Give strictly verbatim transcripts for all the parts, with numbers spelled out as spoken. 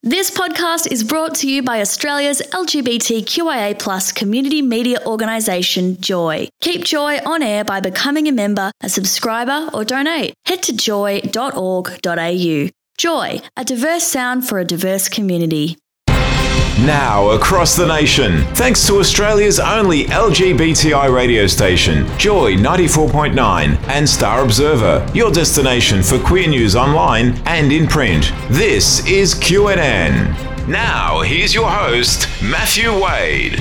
This podcast is brought to you by Australia's L G B T Q I A plus community media organisation, Joy. Keep Joy on air by becoming a member, a subscriber or donate. Head to joy dot org dot a u. Joy, a diverse sound for a diverse community. Now across the nation, thanks to Australia's only L G B T I radio station, Joy ninety-four point nine and Star Observer, your destination for queer news online and in print. This is Q N N. Now, here's your host, Matthew Wade.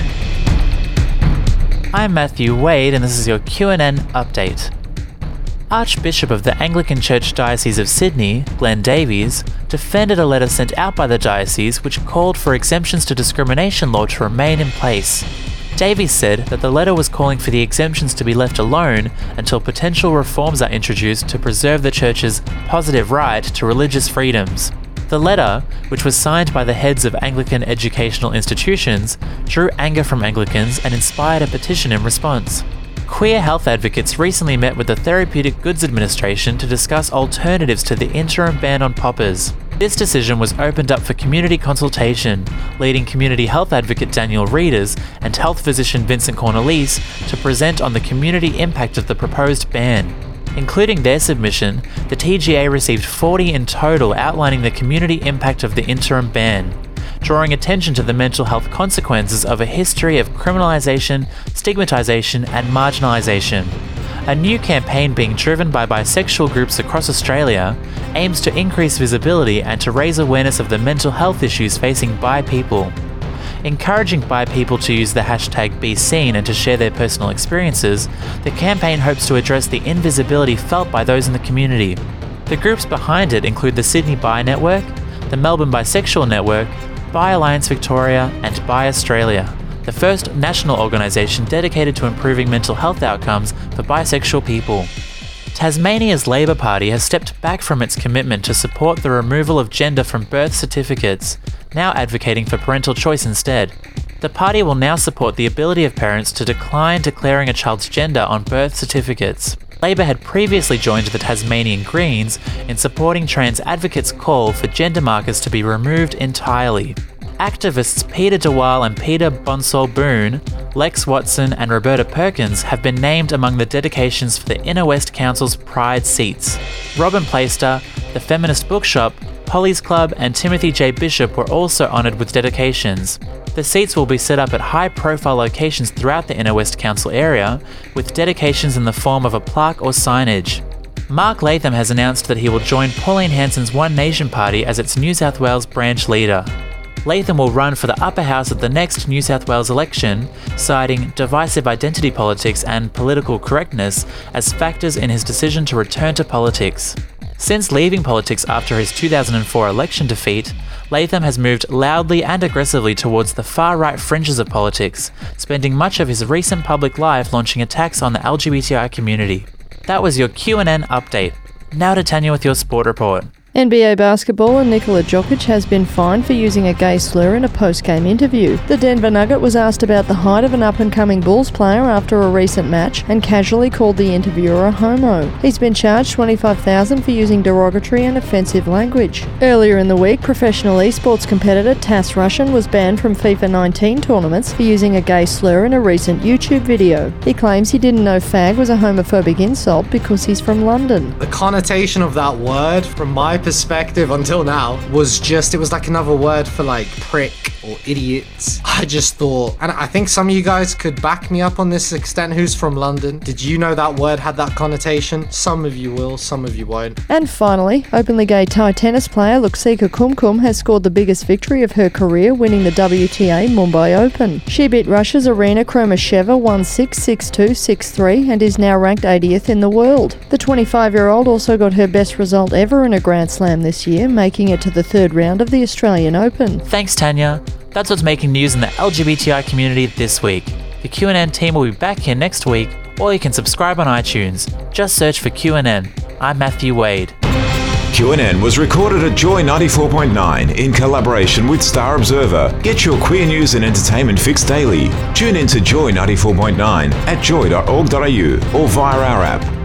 I'm Matthew Wade and this is your Q N N update. Archbishop of the Anglican Church Diocese of Sydney, Glenn Davies, defended a letter sent out by the diocese which called for exemptions to discrimination law to remain in place. Davies said that the letter was calling for the exemptions to be left alone until potential reforms are introduced to preserve the Church's positive right to religious freedoms. The letter, which was signed by the heads of Anglican educational institutions, drew anger from Anglicans and inspired a petition in response. Queer health advocates recently met with the Therapeutic Goods Administration to discuss alternatives to the interim ban on poppers. This decision was opened up for community consultation, leading community health advocate Daniel Reeders and health physician Vincent Cornelise to present on the community impact of the proposed ban. Including their submission, the T G A received forty in total outlining the community impact of the interim ban, drawing attention to the mental health consequences of a history of criminalisation, stigmatisation and marginalisation. A new campaign being driven by bisexual groups across Australia aims to increase visibility and to raise awareness of the mental health issues facing bi people. Encouraging bi people to use the hashtag BeSeen and to share their personal experiences, the campaign hopes to address the invisibility felt by those in the community. The groups behind it include the Sydney Bi Network, the Melbourne Bisexual Network, Bi Alliance Victoria and Bi Australia, the first national organisation dedicated to improving mental health outcomes for bisexual people. Tasmania's Labor Party has stepped back from its commitment to support the removal of gender from birth certificates, now advocating for parental choice instead. The party will now support the ability of parents to decline declaring a child's gender on birth certificates. Labor had previously joined the Tasmanian Greens in supporting trans advocates' call for gender markers to be removed entirely. Activists Peter DeWaal and Peter Bonsall-Boone, Lex Watson and Roberta Perkins have been named among the dedications for the Inner West Council's Pride seats. Robin Plaister, the Feminist Bookshop, Polly's Club and Timothy J. Bishop were also honoured with dedications. The seats will be set up at high-profile locations throughout the Inner West Council area, with dedications in the form of a plaque or signage. Mark Latham has announced that he will join Pauline Hanson's One Nation Party as its New South Wales branch leader. Latham will run for the upper house at the next New South Wales election, citing divisive identity politics and political correctness as factors in his decision to return to politics. Since leaving politics after his two thousand four election defeat, Latham has moved loudly and aggressively towards the far-right fringes of politics, spending much of his recent public life launching attacks on the L G B T I community. That was your Q N N update. Now to Tanya with your sport report. N B A basketballer Nikola Jokic has been fined for using a gay slur in a post-game interview. The Denver Nugget was asked about the height of an up-and-coming Bulls player after a recent match and casually called the interviewer a homo. He's been charged twenty-five thousand dollars for using derogatory and offensive language. Earlier in the week, professional esports competitor Tass Russian was banned from FIFA nineteen tournaments for using a gay slur in a recent YouTube video. He claims he didn't know fag was a homophobic insult because he's from London. The connotation of that word, from my perspective until now, was just, it was like another word for like prick or idiots. I just thought, and I think some of you guys could back me up on this extent who's from London. Did you know that word had that connotation? Some of you will, some of you won't. And finally, openly gay Thai tennis player Luxika Kumkum has scored the biggest victory of her career, winning the W T A Mumbai Open. She beat Russia's Arina Kromasheva one six, six two, six three and is now ranked eightieth in the world. The twenty-five-year-old also got her best result ever in a Grand Slam this year, making it to the third round of the Australian Open. Thanks, Tanya. That's what's making news in the L G B T I community this week. The Q N N team will be back here next week, or you can subscribe on iTunes. Just search for Q N N. I'm Matthew Wade. Q N N was recorded at Joy ninety-four point nine in collaboration with Star Observer. Get your queer news and entertainment fix daily. Tune in to Joy ninety-four point nine at joy dot org dot a u or via our app.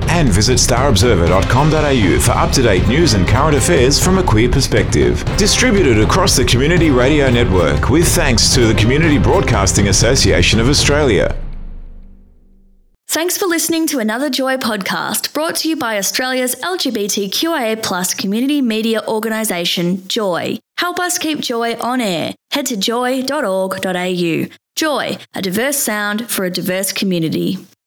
And visit star observer dot com dot a u for up-to-date news and current affairs from a queer perspective. Distributed across the Community Radio Network with thanks to the Community Broadcasting Association of Australia. Thanks for listening to another Joy podcast brought to you by Australia's L G B T Q I A plus community media organisation, Joy. Help us keep Joy on air. Head to joy dot org dot a u. Joy, a diverse sound for a diverse community.